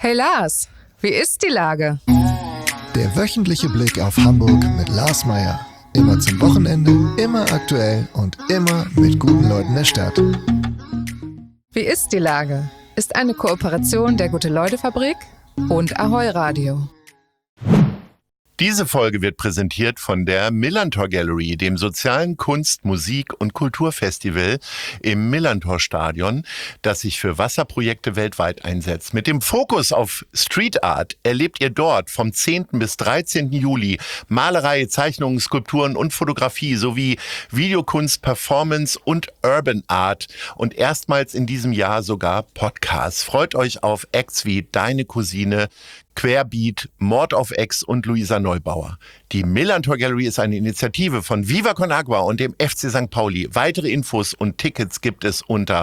Hey Lars, wie ist die Lage? Der wöchentliche Blick auf Hamburg mit Lars Meier. Immer zum Wochenende, immer aktuell und immer mit guten Leuten der Stadt. Wie ist die Lage? Ist eine Kooperation der Gute-Leute-Fabrik und Ahoi Radio. Diese Folge wird präsentiert von der Millantor Gallery, dem sozialen Kunst-, Musik- und Kulturfestival im Millantor-Stadion, das sich für Wasserprojekte weltweit einsetzt. Mit dem Fokus auf Street Art erlebt ihr dort vom 10. bis 13. Juli Malerei, Zeichnungen, Skulpturen und Fotografie sowie Videokunst, Performance und Urban Art und erstmals in diesem Jahr sogar Podcasts. Freut euch auf Acts wie Deine Cousine, Querbeat, Mord auf Ex und Luisa Neubauer. Die Millantor Gallery ist eine Initiative von Viva Con Agua und dem FC St. Pauli. Weitere Infos und Tickets gibt es unter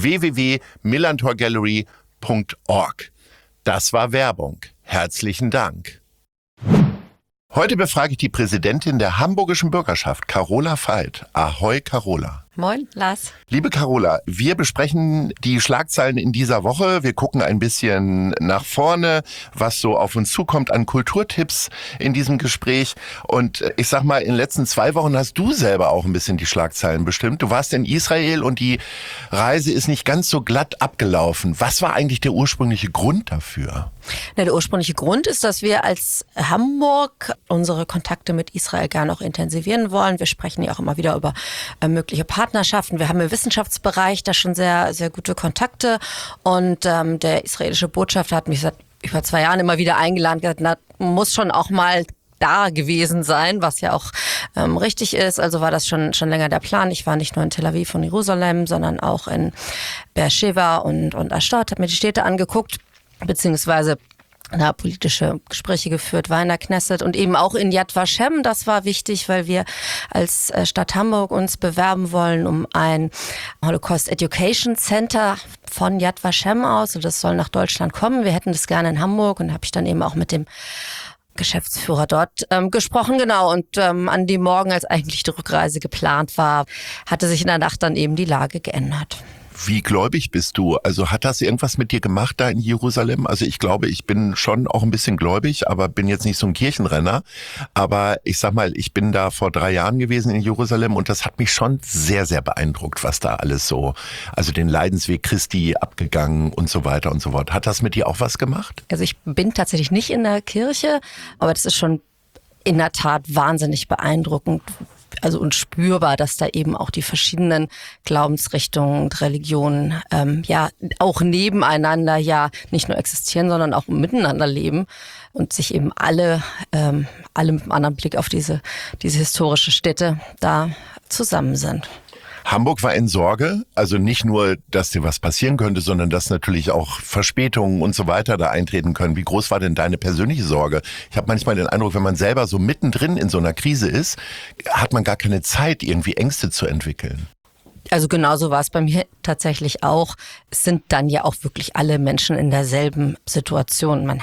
www.millantorgallery.org. Das war Werbung. Herzlichen Dank. Heute befrage ich die Präsidentin der Hamburgischen Bürgerschaft, Carola Veit. Ahoi, Carola. Moin, Lars. Liebe Carola, wir besprechen die Schlagzeilen in dieser Woche. Wir gucken ein bisschen nach vorne, was so auf uns zukommt an Kulturtipps in diesem Gespräch. Und ich sag mal, in den letzten 2 Wochen hast du selber auch ein bisschen die Schlagzeilen bestimmt. Du warst in Israel und die Reise ist nicht ganz so glatt abgelaufen. Was war eigentlich der ursprüngliche Grund dafür? Der ursprüngliche Grund ist, dass wir als Hamburg unsere Kontakte mit Israel gerne noch intensivieren wollen. Wir sprechen ja auch immer wieder über mögliche Partnerschaften. Wir haben im Wissenschaftsbereich da schon sehr, sehr gute Kontakte. Und der israelische Botschafter hat mich seit über 2 Jahren immer wieder eingeladen, gesagt, na, muss schon auch mal da gewesen sein, was ja auch richtig ist. Also war das schon länger der Plan. Ich war nicht nur in Tel Aviv und Jerusalem, sondern auch in Beersheva und Ashdod, habe mir die Städte angeguckt, beziehungsweise politische Gespräche geführt, war in der Knesset und eben auch in Yad Vashem. Das war wichtig, weil wir als Stadt Hamburg uns bewerben wollen um ein Holocaust Education Center von Yad Vashem aus. Und das soll nach Deutschland kommen. Wir hätten das gerne in Hamburg und da habe ich dann eben auch mit dem Geschäftsführer dort gesprochen, genau. Und an dem Morgen, als eigentlich die Rückreise geplant war, hatte sich in der Nacht dann eben die Lage geändert. Wie gläubig bist du? Also hat das irgendwas mit dir gemacht da in Jerusalem? Also ich glaube, ich bin schon auch ein bisschen gläubig, aber bin jetzt nicht so ein Kirchenrenner. Aber ich sag mal, ich bin da vor 3 Jahren gewesen in Jerusalem und das hat mich schon sehr, sehr beeindruckt, was da alles so, also den Leidensweg Christi abgegangen und so weiter und so fort. Hat das mit dir auch was gemacht? Also ich bin tatsächlich nicht in der Kirche, aber das ist schon in der Tat wahnsinnig beeindruckend. Also und spürbar, dass da eben auch die verschiedenen Glaubensrichtungen und Religionen auch nebeneinander nicht nur existieren, sondern auch miteinander leben und sich eben alle mit einem anderen Blick auf diese historische Stätte da zusammen sind. Hamburg war in Sorge, also nicht nur, dass dir was passieren könnte, sondern dass natürlich auch Verspätungen und so weiter da eintreten können. Wie groß war denn deine persönliche Sorge? Ich habe manchmal den Eindruck, wenn man selber so mittendrin in so einer Krise ist, hat man gar keine Zeit, irgendwie Ängste zu entwickeln. Also genauso war es bei mir tatsächlich auch. Es sind dann ja auch wirklich alle Menschen in derselben Situation. Man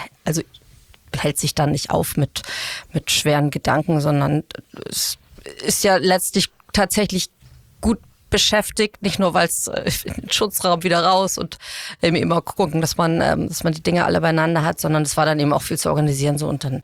hält sich dann nicht auf mit schweren Gedanken, sondern es ist ja letztlich tatsächlich gut beschäftigt, nicht nur weil es den Schutzraum wieder raus und eben immer gucken, dass man die Dinge alle beieinander hat, sondern es war dann eben auch viel zu organisieren so und dann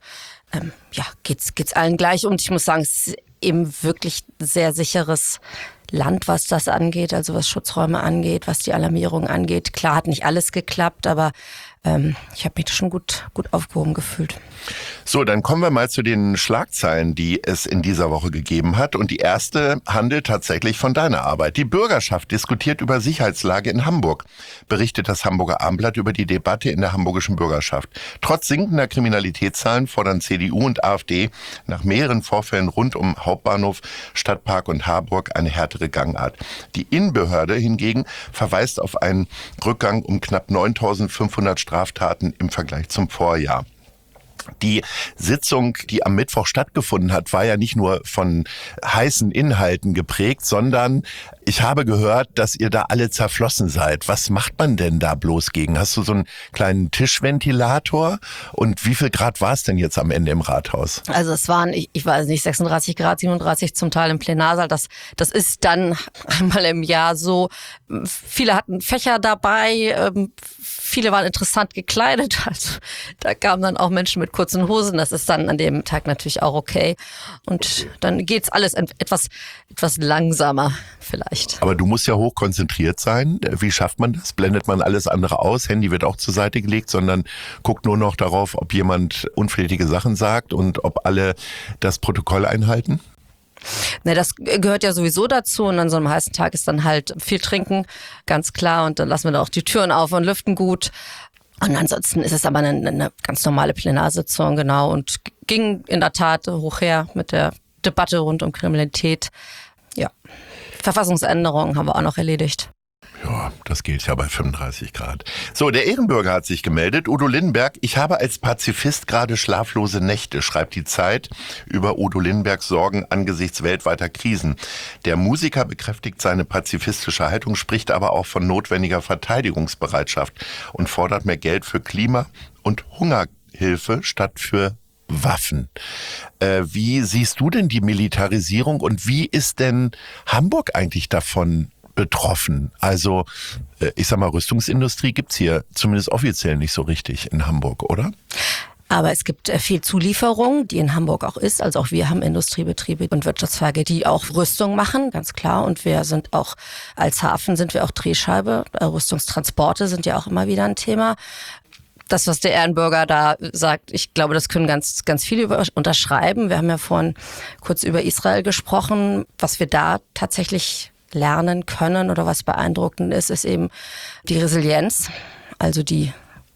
geht's allen gleich und ich muss sagen, es ist eben wirklich ein sehr sicheres Land, was das angeht, also was Schutzräume angeht, was die Alarmierung angeht. Klar hat nicht alles geklappt, aber ich habe mich schon gut aufgehoben gefühlt. So, dann kommen wir mal zu den Schlagzeilen, die es in dieser Woche gegeben hat. Und die erste handelt tatsächlich von deiner Arbeit. Die Bürgerschaft diskutiert über Sicherheitslage in Hamburg, berichtet das Hamburger Abendblatt über die Debatte in der hamburgischen Bürgerschaft. Trotz sinkender Kriminalitätszahlen fordern CDU und AfD nach mehreren Vorfällen rund um Hauptbahnhof, Stadtpark und Harburg eine härtere Gangart. Die Innenbehörde hingegen verweist auf einen Rückgang um knapp 9.500 Straftaten im Vergleich zum Vorjahr. Die Sitzung, die am Mittwoch stattgefunden hat, war ja nicht nur von heißen Inhalten geprägt, sondern ich habe gehört, dass ihr da alle zerflossen seid. Was macht man denn da bloß gegen? Hast du so einen kleinen Tischventilator? Und wie viel Grad war es denn jetzt am Ende im Rathaus? Also es waren, ich weiß nicht, 36 Grad, 37 zum Teil im Plenarsaal. Das ist dann einmal im Jahr so. Viele hatten Fächer dabei, viele waren interessant gekleidet. Also da kamen dann auch Menschen mit kurzen Hosen. Das ist dann an dem Tag natürlich auch okay. Und dann geht's alles etwas langsamer vielleicht. Aber du musst ja hoch konzentriert sein. Wie schafft man das? Blendet man alles andere aus? Handy wird auch zur Seite gelegt, sondern guckt nur noch darauf, ob jemand unflätige Sachen sagt und ob alle das Protokoll einhalten? Ne, das gehört ja sowieso dazu und an so einem heißen Tag ist dann halt viel trinken, ganz klar. Und dann lassen wir da auch die Türen auf und lüften gut. Und ansonsten ist es aber eine ganz normale Plenarsitzung, genau. Und ging in der Tat hoch her mit der Debatte rund um Kriminalität. Ja, Verfassungsänderungen haben wir auch noch erledigt. Ja, das gilt ja bei 35 Grad. So, der Ehrenbürger hat sich gemeldet. Udo Lindenberg, ich habe als Pazifist gerade schlaflose Nächte, schreibt die Zeit über Udo Lindenbergs Sorgen angesichts weltweiter Krisen. Der Musiker bekräftigt seine pazifistische Haltung, spricht aber auch von notwendiger Verteidigungsbereitschaft und fordert mehr Geld für Klima- und Hungerhilfe statt für Waffen. Wie siehst du denn die Militarisierung und wie ist denn Hamburg eigentlich davon betroffen? Also, ich sag mal, Rüstungsindustrie gibt's hier zumindest offiziell nicht so richtig in Hamburg, oder? Aber es gibt viel Zulieferung, die in Hamburg auch ist. Also auch wir haben Industriebetriebe und Wirtschaftszweige, die auch Rüstung machen, ganz klar. Und wir sind auch, als Hafen sind wir auch Drehscheibe. Rüstungstransporte sind ja auch immer wieder ein Thema. Das, was der Ehrenbürger da sagt, ich glaube, das können ganz, ganz viele unterschreiben. Wir haben ja vorhin kurz über Israel gesprochen. Was wir da tatsächlich lernen können oder was beeindruckend ist eben die Resilienz, also die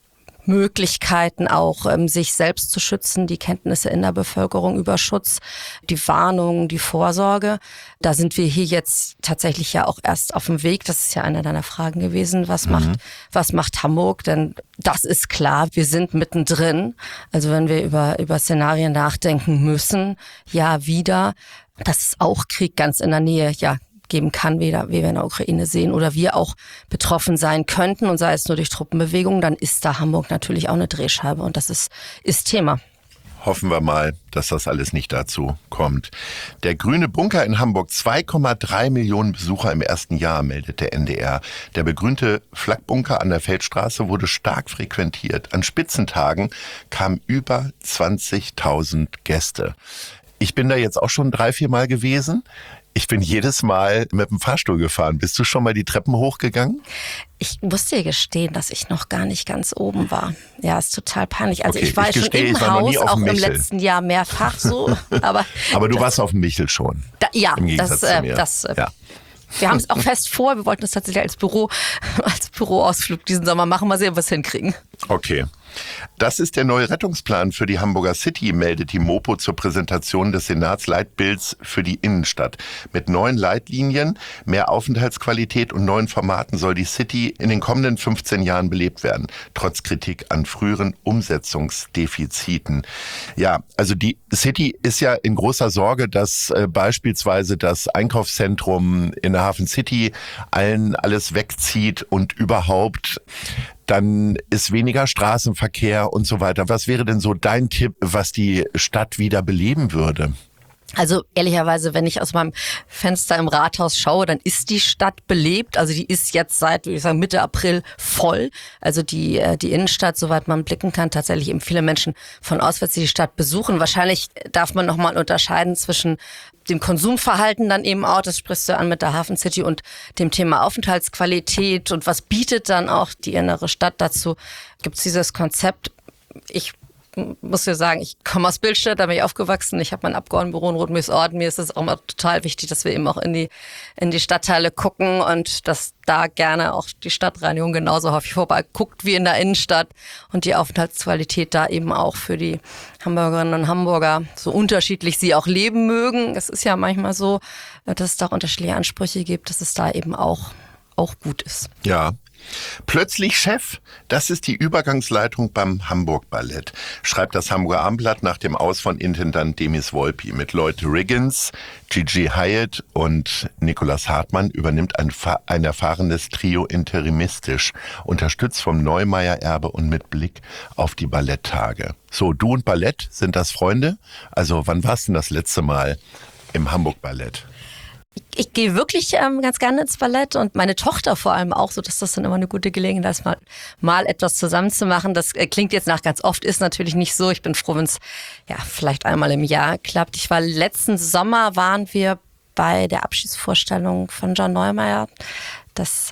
Möglichkeiten auch, sich selbst zu schützen, die Kenntnisse in der Bevölkerung über Schutz, die Warnung, die Vorsorge. Da sind wir hier jetzt tatsächlich ja auch erst auf dem Weg. Das ist ja eine deiner Fragen gewesen. Was macht Hamburg? Denn das ist klar, wir sind mittendrin. Also wenn wir über Szenarien nachdenken müssen, ja wieder, dass es auch Krieg ganz in der Nähe, ja, geben kann, wie wir in der Ukraine sehen oder wir auch betroffen sein könnten und sei es nur durch Truppenbewegungen, dann ist da Hamburg natürlich auch eine Drehscheibe und das ist Thema. Hoffen wir mal, dass das alles nicht dazu kommt. Der Grüne Bunker in Hamburg, 2,3 Millionen Besucher im ersten Jahr, meldet der NDR. Der begrünte Flakbunker an der Feldstraße wurde stark frequentiert. An Spitzentagen kamen über 20.000 Gäste. Ich bin da jetzt auch schon 3-4 Mal gewesen. Ich bin jedes Mal mit dem Fahrstuhl gefahren. Bist du schon mal die Treppen hochgegangen? Ich muss dir gestehen, dass ich noch gar nicht ganz oben war. Ja, ist total peinlich. Also okay, ich war schon im Haus, auch im letzten Jahr mehrfach so. Aber du warst auf dem Michel schon. Ja, im Gegensatz zu mir. Ja. Wir haben es auch fest vor. Wir wollten es tatsächlich als Büroausflug diesen Sommer machen. Mal sehen, was wir hinkriegen. Okay. Das ist der neue Rettungsplan für die Hamburger City, meldet die Mopo zur Präsentation des Senatsleitbilds für die Innenstadt. Mit neuen Leitlinien, mehr Aufenthaltsqualität und neuen Formaten soll die City in den kommenden 15 Jahren belebt werden, trotz Kritik an früheren Umsetzungsdefiziten. Ja, also die City ist ja in großer Sorge, dass beispielsweise das Einkaufszentrum in der Hafen City alles wegzieht und überhaupt dann ist weniger Straßenverkehr und so weiter. Was wäre denn so dein Tipp, was die Stadt wieder beleben würde? Also ehrlicherweise, wenn ich aus meinem Fenster im Rathaus schaue, dann ist die Stadt belebt. Also die ist jetzt seit, würde ich sagen, Mitte April voll. Also die Innenstadt, soweit man blicken kann, tatsächlich eben viele Menschen von auswärts die Stadt besuchen. Wahrscheinlich darf man nochmal unterscheiden zwischen dem Konsumverhalten dann eben auch, das sprichst du an mit der Hafen City, und dem Thema Aufenthaltsqualität und was bietet dann auch die innere Stadt dazu. Gibt es dieses Konzept? Ich muss dir sagen, ich komme aus Billstedt, da bin ich aufgewachsen. Ich habe mein Abgeordnetenbüro in Rotmühlsort. Mir ist es auch immer total wichtig, dass wir eben auch in die Stadtteile gucken und dass da gerne auch die Stadtreinigung genauso häufig vorbei guckt wie in der Innenstadt und die Aufenthaltsqualität da eben auch für die Hamburgerinnen und Hamburger, so unterschiedlich sie auch leben mögen. Es ist ja manchmal so, dass es da auch unterschiedliche Ansprüche gibt, dass es da eben auch gut ist. Ja, Plötzlich Chef, das ist die Übergangsleitung beim Hamburg Ballett, schreibt das Hamburger Abendblatt nach dem Aus von Intendant Demis Volpi. Mit Lloyd Riggins, Gigi Hyatt und Nicolas Hartmann übernimmt ein erfahrenes Trio interimistisch, unterstützt vom Neumeier-Erbe und mit Blick auf die Balletttage. So, du und Ballett, sind das Freunde? Also wann warst du denn das letzte Mal im Hamburg Ballett? Ich gehe wirklich ganz gerne ins Ballett und meine Tochter vor allem auch, so dass das dann immer eine gute Gelegenheit ist, mal etwas zusammen zu machen. Das klingt jetzt nach ganz oft, ist natürlich nicht so. Ich bin froh, wenn es vielleicht einmal im Jahr klappt. Letzten Sommer waren wir bei der Abschiedsvorstellung von John Neumeier. Das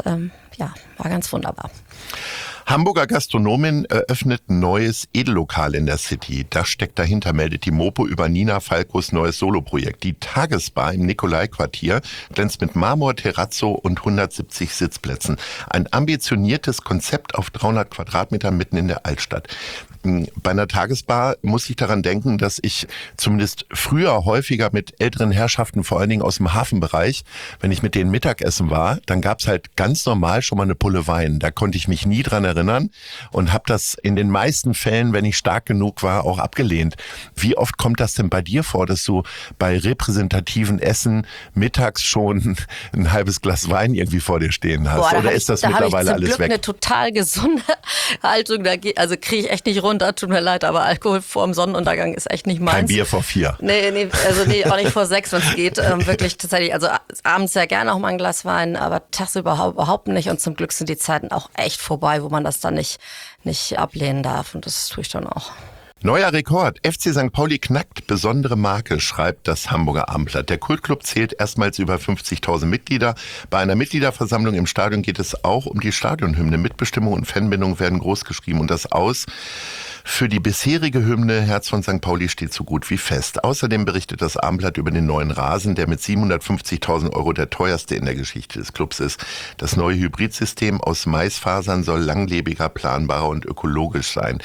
war ganz wunderbar. Hamburger Gastronomin eröffnet ein neues Edellokal in der City. Das steckt dahinter, meldet die Mopo über Nina Falkos neues Soloprojekt. Die Tagesbar im Nikolai-Quartier glänzt mit Marmor, Terrazzo und 170 Sitzplätzen. Ein ambitioniertes Konzept auf 300 Quadratmetern mitten in der Altstadt. Bei einer Tagesbar muss ich daran denken, dass ich zumindest früher häufiger mit älteren Herrschaften, vor allen Dingen aus dem Hafenbereich, wenn ich mit denen Mittagessen war, dann gab's halt ganz normal schon mal eine Pulle Wein. Da konnte ich mich nie dran erinnern und habe das in den meisten Fällen, wenn ich stark genug war, auch abgelehnt. Wie oft kommt das denn bei dir vor, dass du bei repräsentativen Essen mittags schon ein halbes Glas Wein irgendwie vor dir stehen hast? Oder ist das mittlerweile alles weg? Da habe ich zum Glück eine total gesunde Haltung. Also kriege ich echt nicht runter. Tut mir leid, aber Alkohol vor dem Sonnenuntergang ist echt nicht meins. Kein Bier vor 4. Nee, auch nicht vor 6, wenn es geht. Wirklich tatsächlich, also abends sehr gerne auch mal ein Glas Wein, aber tagsüber überhaupt nicht. Und zum Glück sind die Zeiten auch echt vorbei, wo man das dann nicht ablehnen darf. Und das tue ich dann auch. Neuer Rekord. FC St. Pauli knackt besondere Marke, schreibt das Hamburger Abendblatt. Der Kultclub zählt erstmals über 50.000 Mitglieder. Bei einer Mitgliederversammlung im Stadion geht es auch um die Stadionhymne. Mitbestimmung und Fanbindung werden großgeschrieben und das Aus für die bisherige Hymne Herz von St. Pauli steht so gut wie fest. Außerdem berichtet das Abendblatt über den neuen Rasen, der mit 750.000 € der teuerste in der Geschichte des Clubs ist. Das neue Hybridsystem aus Maisfasern soll langlebiger, planbarer und ökologisch sein.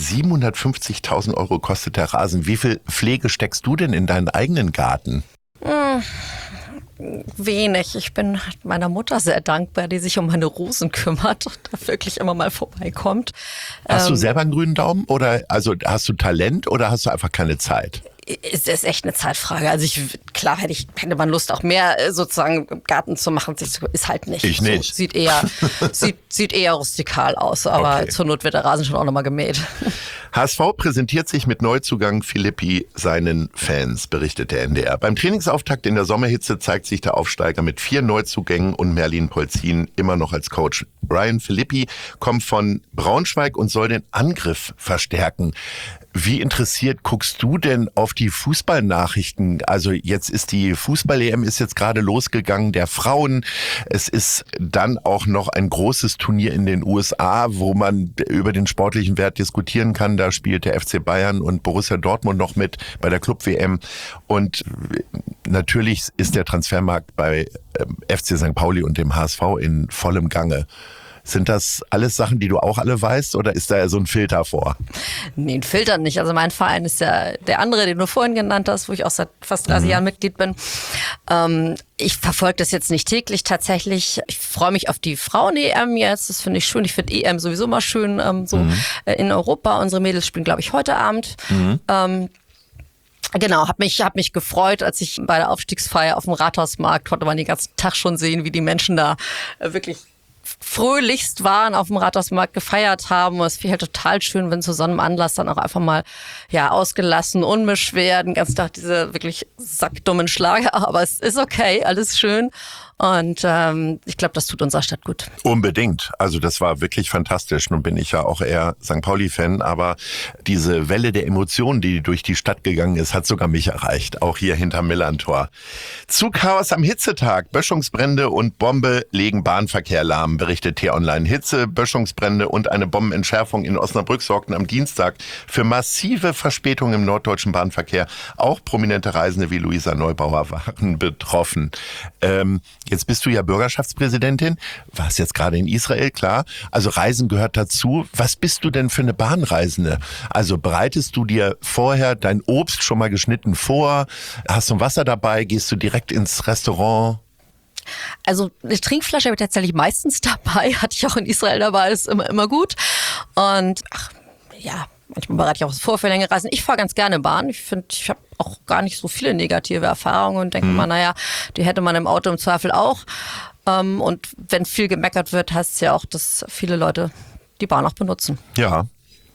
750.000 € kostet der Rasen. Wie viel Pflege steckst du denn in deinen eigenen Garten? Wenig. Ich bin meiner Mutter sehr dankbar, die sich um meine Rosen kümmert und da wirklich immer mal vorbeikommt. Hast du selber einen grünen Daumen oder also hast du Talent oder hast du einfach keine Zeit? Es ist echt eine Zeitfrage. Also klar hätte man Lust, auch mehr sozusagen im Garten zu machen. Ist halt nicht. Ich nicht. So, sieht eher rustikal aus, aber okay. Zur Not wird der Rasen schon auch nochmal gemäht. HSV präsentiert sich mit Neuzugang Philippi seinen Fans, berichtet der NDR. Beim Trainingsauftakt in der Sommerhitze zeigt sich der Aufsteiger mit 4 Neuzugängen und Merlin Polzin immer noch als Coach. Brian Philippi kommt von Braunschweig und soll den Angriff verstärken. Wie interessiert guckst du denn auf die Fußballnachrichten? Also jetzt ist die Fußball-EM ist jetzt gerade losgegangen, der Frauen. Es ist dann auch noch ein großes Turnier in den USA, wo man über den sportlichen Wert diskutieren kann. Da spielt der FC Bayern und Borussia Dortmund noch mit bei der Club-WM. Und natürlich ist der Transfermarkt bei FC St. Pauli und dem HSV in vollem Gange. Sind das alles Sachen, die du auch alle weißt oder ist da ja so ein Filter vor? Nee, ein Filter nicht. Also mein Verein ist ja der andere, den du vorhin genannt hast, wo ich auch seit fast 30 Jahren Mitglied bin. Ich verfolge das jetzt nicht täglich tatsächlich. Ich freue mich auf die Frauen-EM jetzt. Das finde ich schön. Ich finde EM sowieso mal schön in Europa. Unsere Mädels spielen, glaube ich, heute Abend. Genau, hab mich gefreut, als ich bei der Aufstiegsfeier auf dem Rathausmarkt konnte man den ganzen Tag schon sehen, wie die Menschen da wirklich fröhlichst waren, auf dem Rathausmarkt gefeiert haben. Und es finde ich halt total schön, wenn zu so einem Anlass dann auch einfach mal ausgelassen, unbeschwert, den ganzen Tag diese wirklich sackdummen Schlager. Aber es ist okay, alles schön. Und ich glaube, das tut unserer Stadt gut. Unbedingt. Also das war wirklich fantastisch. Nun bin ich ja auch eher St. Pauli-Fan, aber diese Welle der Emotionen, die durch die Stadt gegangen ist, hat sogar mich erreicht. Auch hier hinterm Millantor. Zugchaos am Hitzetag. Böschungsbrände und Bombe legen Bahnverkehr lahm, berichtet T-Online. Hitze, Böschungsbrände und eine Bombenentschärfung in Osnabrück sorgten am Dienstag für massive Verspätungen im norddeutschen Bahnverkehr. Auch prominente Reisende wie Luisa Neubauer waren betroffen. Jetzt bist du ja Bürgerschaftspräsidentin, warst jetzt gerade in Israel, klar. Also Reisen gehört dazu. Was bist du denn für eine Bahnreisende? Also bereitest du dir vorher dein Obst schon mal geschnitten vor? Hast du ein Wasser dabei? Gehst du direkt ins Restaurant? Also eine Trinkflasche habe ich tatsächlich meistens dabei, hatte ich auch in Israel dabei, ist immer gut. Und manchmal bereite ich auch vor für längere Reisen. Ich fahre ganz gerne Bahn. Ich finde, ich habe auch gar nicht so viele negative Erfahrungen und denke mal, die hätte man im Auto im Zweifel auch. Und wenn viel gemeckert wird, heißt es ja auch, dass viele Leute die Bahn auch benutzen. Ja.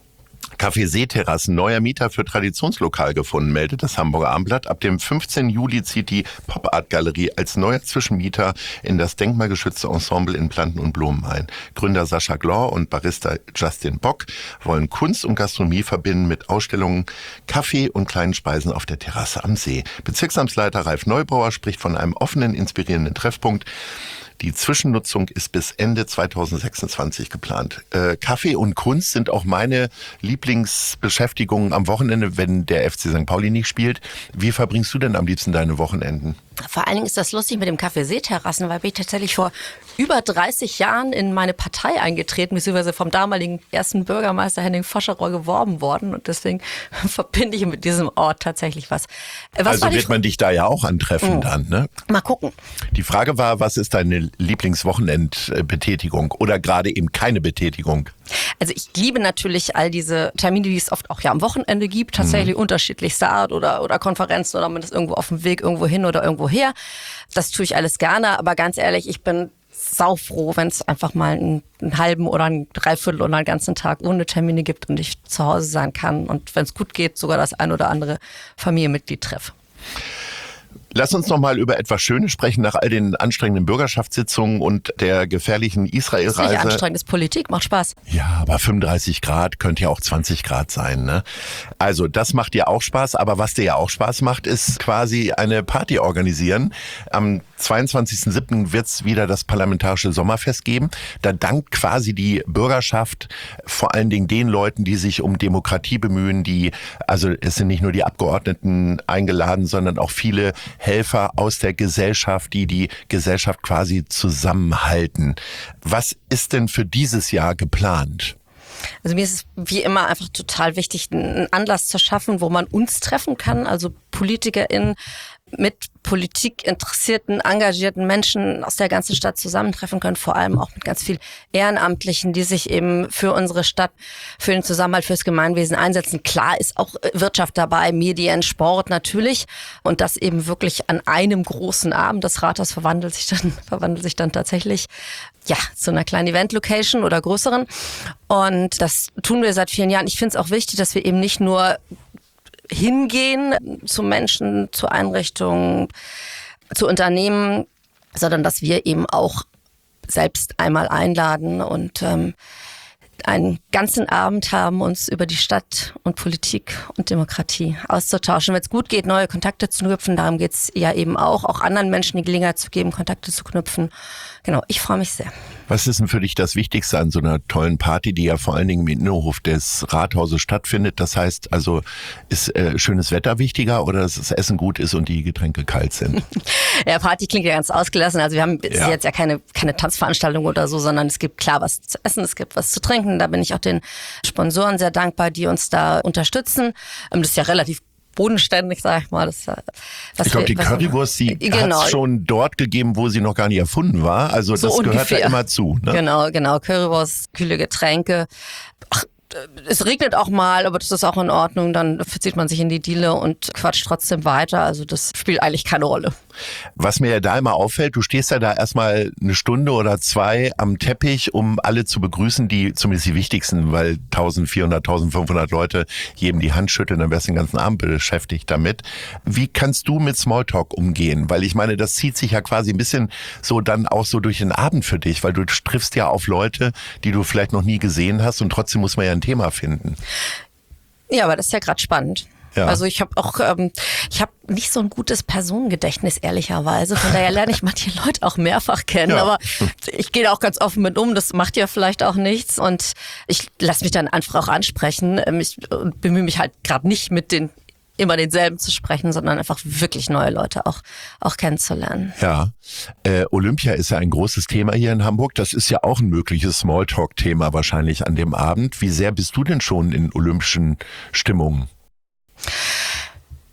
Café Seeterrassen, neuer Mieter für Traditionslokal gefunden, meldet das Hamburger Abendblatt. Ab dem 15. Juli zieht die Pop-Art-Galerie als neuer Zwischenmieter in das denkmalgeschützte Ensemble in Planten und Blumen ein. Gründer Sascha Glor und Barista Justin Bock wollen Kunst und Gastronomie verbinden mit Ausstellungen, Kaffee und kleinen Speisen auf der Terrasse am See. Bezirksamtsleiter Ralf Neubauer spricht von einem offenen, inspirierenden Treffpunkt. Die Zwischennutzung ist bis Ende 2026 geplant. Kaffee und Kunst sind auch meine Lieblingsbeschäftigungen am Wochenende, wenn der FC St. Pauli nicht spielt. Wie verbringst du denn am liebsten deine Wochenenden? Vor allen Dingen ist das lustig mit dem Café Seeterrassen, weil bin ich tatsächlich vor über 30 Jahren in meine Partei eingetreten, beziehungsweise vom damaligen ersten Bürgermeister Henning Foscherow geworben worden. Und deswegen verbinde ich mit diesem Ort tatsächlich was. Also wird man dich da ja auch antreffen dann, ne? Mal gucken. Die Frage war, was ist deine Lieblingswochenendbetätigung oder gerade eben keine Betätigung? Also ich liebe natürlich all diese Termine, die es oft auch ja am Wochenende gibt, tatsächlich unterschiedlichster Art oder Konferenzen oder man ist irgendwo auf dem Weg irgendwo hin oder irgendwo her. Das tue ich alles gerne, aber ganz ehrlich, ich bin saufroh, wenn es einfach mal einen halben oder einen Dreiviertel oder einen ganzen Tag ohne Termine gibt und ich zu Hause sein kann und wenn es gut geht, sogar das ein oder andere Familienmitglied treffe. Lass uns noch mal über etwas Schönes sprechen nach all den anstrengenden Bürgerschaftssitzungen und der gefährlichen Israel-Reise. Das ist nicht anstrengend, das ist Politik, macht Spaß. Ja, aber 35 Grad könnte ja auch 20 Grad sein, ne? Also das macht dir auch Spaß, aber was dir ja auch Spaß macht, ist quasi eine Party organisieren. Am 22.07. wird es wieder das Parlamentarische Sommerfest geben. Da dankt quasi die Bürgerschaft vor allen Dingen den Leuten, die sich um Demokratie bemühen, also es sind nicht nur die Abgeordneten eingeladen, sondern auch viele Helfer aus der Gesellschaft, die Gesellschaft quasi zusammenhalten. Was ist denn für dieses Jahr geplant? Also mir ist es wie immer einfach total wichtig, einen Anlass zu schaffen, wo man uns treffen kann, also PolitikerInnen mit politikinteressierten, engagierten Menschen aus der ganzen Stadt zusammentreffen können, vor allem auch mit ganz viel Ehrenamtlichen, die sich eben für unsere Stadt, für den Zusammenhalt, fürs Gemeinwesen einsetzen. Klar ist auch Wirtschaft dabei, Medien, Sport natürlich und das eben wirklich an einem großen Abend. Das Rathaus verwandelt sich dann tatsächlich zu einer kleinen Event-Location oder größeren und das tun wir seit vielen Jahren. Ich finde es auch wichtig, dass wir eben nicht nur hingehen zu Menschen, zu Einrichtungen, zu Unternehmen, sondern dass wir eben auch selbst einmal einladen und einen ganzen Abend haben, uns über die Stadt und Politik und Demokratie auszutauschen. Wenn es gut geht, neue Kontakte zu knüpfen, darum geht es ja eben auch anderen Menschen die Gelegenheit zu geben, Kontakte zu knüpfen. Genau, ich freue mich sehr. Was ist denn für dich das Wichtigste an so einer tollen Party, die ja vor allen Dingen im Innenhof des Rathauses stattfindet? Das heißt, also ist schönes Wetter wichtiger oder dass das Essen gut ist und die Getränke kalt sind? Ja, Party klingt ja ganz ausgelassen. Also wir haben jetzt ja keine Tanzveranstaltung oder so, sondern es gibt klar was zu essen, es gibt was zu trinken. Da bin ich auch den Sponsoren sehr dankbar, die uns da unterstützen. Das ist ja relativ bodenständig, sag ich mal. Ich glaube, die Currywurst, die hat es schon dort gegeben, wo sie noch gar nicht erfunden war. Also das so gehört ja immer zu. Ne? Genau. Currywurst, kühle Getränke. Es regnet auch mal, aber das ist auch in Ordnung. Dann verzieht man sich in die Diele und quatscht trotzdem weiter. Also das spielt eigentlich keine Rolle. Was mir ja da immer auffällt, du stehst ja da erstmal eine Stunde oder zwei am Teppich, um alle zu begrüßen, die zumindest die wichtigsten, weil 1400, 1500 Leute jedem die Hand schütteln, dann wärst du den ganzen Abend beschäftigt damit. Wie kannst du mit Smalltalk umgehen? Weil ich meine, das zieht sich ja quasi ein bisschen so dann auch so durch den Abend für dich, weil du triffst ja auf Leute, die du vielleicht noch nie gesehen hast und trotzdem muss man ja ein Thema finden. Ja, aber das ist ja gerade spannend. Ja. Also ich habe auch, ich habe nicht so ein gutes Personengedächtnis, ehrlicherweise. Von daher lerne ich manche Leute auch mehrfach kennen. Ja. Aber ich gehe da auch ganz offen mit um. Das macht ja vielleicht auch nichts. Und ich lasse mich dann einfach auch ansprechen. Ich bemühe mich halt gerade nicht mit immer denselben zu sprechen, sondern einfach wirklich neue Leute auch kennenzulernen. Ja, Olympia ist ja ein großes Thema hier in Hamburg. Das ist ja auch ein mögliches Smalltalk-Thema wahrscheinlich an dem Abend. Wie sehr bist du denn schon in olympischen Stimmungen?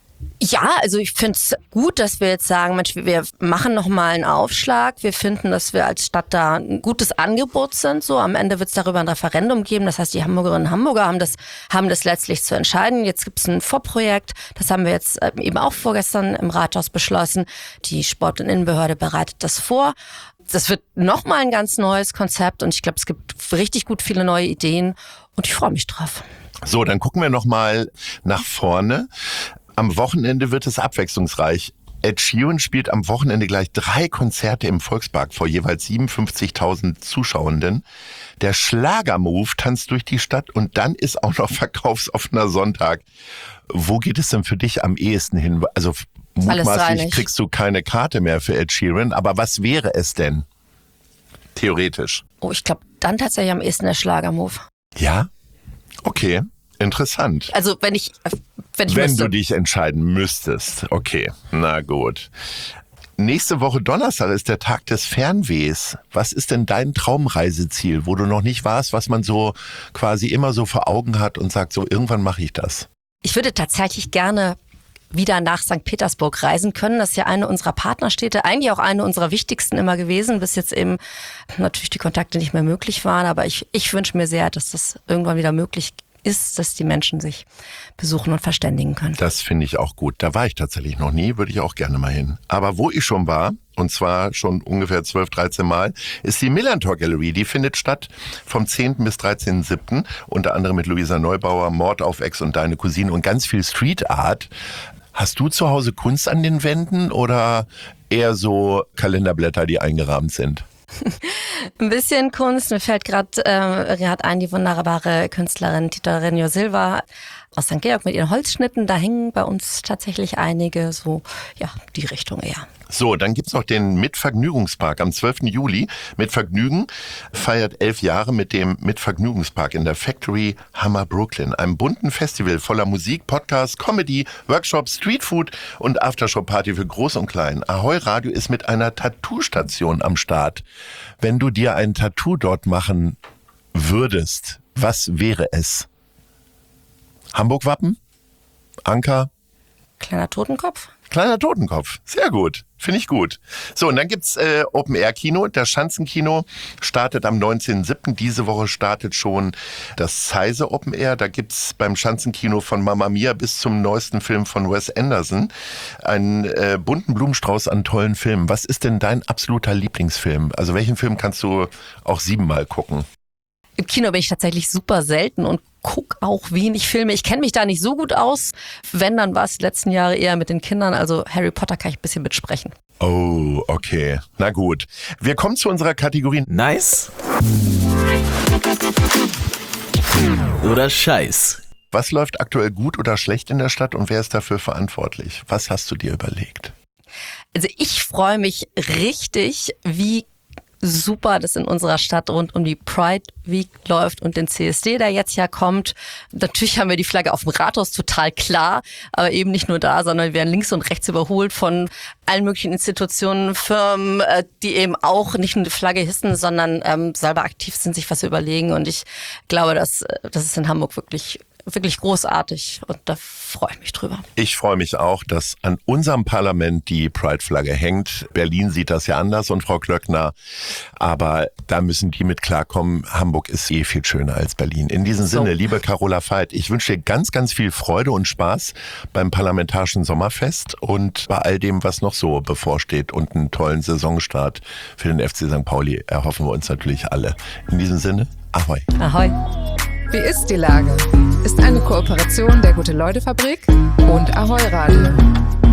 Ja, also ich finde es gut, dass wir jetzt sagen, Mensch, wir machen nochmal einen Aufschlag. Wir finden, dass wir als Stadt da ein gutes Angebot sind. So, am Ende wird es darüber ein Referendum geben. Das heißt, die Hamburgerinnen und Hamburger haben das letztlich zu entscheiden. Jetzt gibt es ein Vorprojekt. Das haben wir jetzt eben auch vorgestern im Rathaus beschlossen. Die Sport- und Innenbehörde bereitet das vor. Das wird nochmal ein ganz neues Konzept und ich glaube, es gibt richtig gut viele neue Ideen und ich freue mich drauf. So, dann gucken wir nochmal nach vorne. Am Wochenende wird es abwechslungsreich. Ed Sheeran spielt am Wochenende gleich 3 Konzerte im Volkspark vor jeweils 57.000 Zuschauenden. Der Schlagermove tanzt durch die Stadt und dann ist auch noch verkaufsoffener Sonntag. Wo geht es denn für dich am ehesten hin? Also mutmaßlich kriegst du keine Karte mehr für Ed Sheeran, aber was wäre es denn? Theoretisch. Oh, ich glaube, dann tatsächlich am ehesten der Schlagermove. Ja? Okay, interessant. Also wenn du dich entscheiden müsstest. Okay, na gut. Nächste Woche Donnerstag ist der Tag des Fernwehs. Was ist denn dein Traumreiseziel, wo du noch nicht warst, was man so quasi immer so vor Augen hat und sagt, so irgendwann mache ich das? Ich würde tatsächlich gerne wieder nach St. Petersburg reisen können. Das ist ja eine unserer Partnerstädte, eigentlich auch eine unserer wichtigsten immer gewesen, bis jetzt eben natürlich die Kontakte nicht mehr möglich waren. Aber ich wünsche mir sehr, dass das irgendwann wieder möglich ist, dass die Menschen sich besuchen und verständigen können. Das finde ich auch gut. Da war ich tatsächlich noch nie, würde ich auch gerne mal hin. Aber wo ich schon war, und zwar schon ungefähr 12, 13 Mal, ist die Millantor Gallery. Die findet statt vom 10. bis 13.7. Unter anderem mit Luisa Neubauer, Mord auf Ex und Deine Cousine und ganz viel Street Art. Hast du zu Hause Kunst an den Wänden oder eher so Kalenderblätter, die eingerahmt sind? Ein bisschen Kunst. Mir fällt gerade ein, die wunderbare Künstlerin Tita Renio Silva aus St. Georg mit ihren Holzschnitten. Da hängen bei uns tatsächlich einige, so ja, die Richtung eher. So, dann gibt's noch den Mitvergnügungspark am 12. Juli. Mitvergnügen feiert 11 Jahre mit dem Mitvergnügungspark in der Factory Hammer Brooklyn. Einem bunten Festival voller Musik, Podcasts, Comedy, Workshops, Streetfood und Aftershow-Party für Groß und Klein. Ahoi Radio ist mit einer Tattoo-Station am Start. Wenn du dir ein Tattoo dort machen würdest, was wäre es? Hamburg-Wappen? Anker? Kleiner Totenkopf? Kleiner Totenkopf. Sehr gut. Finde ich gut. So, und dann gibt's Open-Air-Kino. Das Schanzenkino startet am 19.07. Diese Woche startet schon das Zeise Open Air. Da gibt's beim Schanzenkino von Mamma Mia bis zum neuesten Film von Wes Anderson einen bunten Blumenstrauß an tollen Filmen. Was ist denn dein absoluter Lieblingsfilm? Also welchen Film kannst du auch 7-mal gucken? Im Kino bin ich tatsächlich super selten und guck auch wenig Filme. Ich kenne mich da nicht so gut aus. Wenn, dann war es die letzten Jahre eher mit den Kindern. Also Harry Potter kann ich ein bisschen mitsprechen. Oh, okay. Na gut. Wir kommen zu unserer Kategorie Nice oder Scheiß. Was läuft aktuell gut oder schlecht in der Stadt und wer ist dafür verantwortlich? Was hast du dir überlegt? Also ich freue mich richtig, wie super, dass in unserer Stadt rund um die Pride Week läuft und den CSD, der jetzt ja kommt. Natürlich haben wir die Flagge auf dem Rathaus, total klar, aber eben nicht nur da, sondern wir werden links und rechts überholt von allen möglichen Institutionen, Firmen, die eben auch nicht nur die Flagge hissen, sondern selber aktiv sind, sich was überlegen. Und ich glaube, das ist in Hamburg wirklich großartig und da freue ich mich drüber. Ich freue mich auch, dass an unserem Parlament die Pride-Flagge hängt. Berlin sieht das ja anders und Frau Klöckner, aber da müssen die mit klarkommen. Hamburg ist viel schöner als Berlin. In diesem Sinne, liebe Carola Veit, ich wünsche dir ganz, ganz viel Freude und Spaß beim Parlamentarischen Sommerfest und bei all dem, was noch so bevorsteht und einen tollen Saisonstart für den FC St. Pauli erhoffen wir uns natürlich alle. In diesem Sinne, ahoi. Ahoi. Wie ist die Lage? Ist eine Kooperation der Gute-Leute-Fabrik und Ahoi Radio.